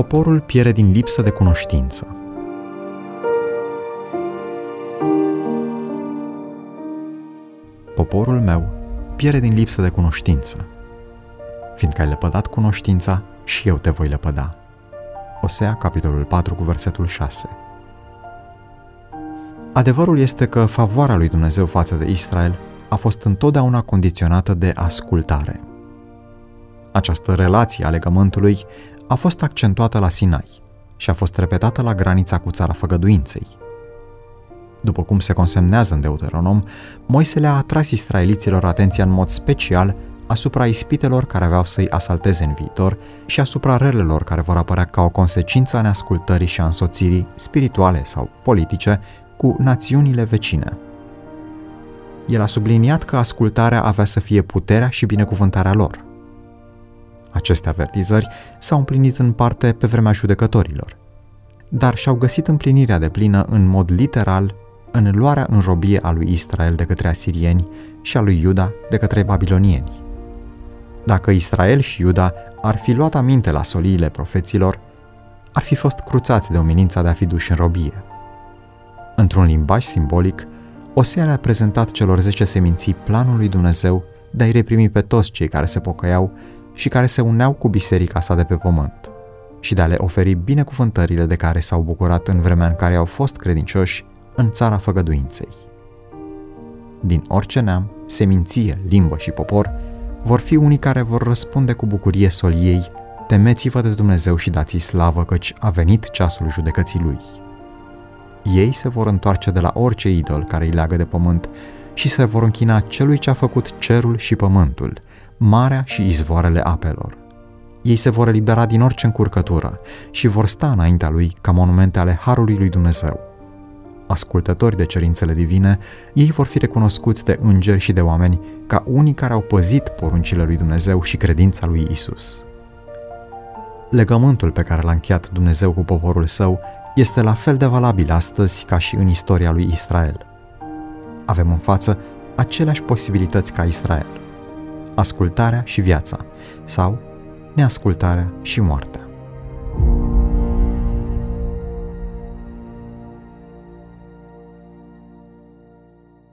Poporul pierde din lipsă de cunoștință. Poporul meu pierde din lipsă de cunoștință. Fiindcă ai lepădat cunoștința, și eu te voi lepăda. Osea, capitolul 4, cu versetul 6. Adevărul este că favoarea lui Dumnezeu față de Israel a fost întotdeauna condiționată de ascultare. Această relație a legământului a fost accentuată la Sinai și a fost repetată la granița cu țara făgăduinței. După cum se consemnează în Deuteronom, Moise le-a atras israeliților atenția în mod special asupra ispitelor care aveau să-i asalteze în viitor și asupra relelor care vor apărea ca o consecință a neascultării și a însoțirii spirituale sau politice cu națiunile vecine. El a subliniat că ascultarea avea să fie puterea și binecuvântarea lor. Aceste avertizări s-au împlinit în parte pe vremea judecătorilor, dar și-au găsit împlinirea deplină în mod literal în luarea în robie a lui Israel de către asirieni și a lui Iuda de către babilonieni. Dacă Israel și Iuda ar fi luat aminte la soliile profeților, ar fi fost cruțați de umilința de a fi duși în robie. Într-un limbaj simbolic, Osea le-a prezentat celor 10 seminții planul lui Dumnezeu de a-i reprimi pe toți cei care se pocăiau și care se uneau cu biserica sa de pe pământ și de a le oferi binecuvântările de care s-au bucurat în vremea în care au fost credincioși în țara făgăduinței. Din orice neam, seminție, limbă și popor, vor fi unii care vor răspunde cu bucurie soliei: temeți-vă de Dumnezeu și dați-i slavă, căci a venit ceasul judecății Lui. Ei se vor întoarce de la orice idol care îi leagă de pământ și se vor închina celui ce a făcut cerul și pământul, marea și izvoarele apelor. Ei se vor elibera din orice încurcătură și vor sta înaintea Lui ca monumente ale harului lui Dumnezeu. Ascultători de cerințele divine, ei vor fi recunoscuți de îngeri și de oameni ca unii care au păzit poruncile lui Dumnezeu și credința lui Isus. Legământul pe care l-a încheiat Dumnezeu cu poporul său este la fel de valabil astăzi ca și în istoria lui Israel. Avem în față aceleași posibilități ca Israel: ascultarea și viața, sau neascultarea și moartea.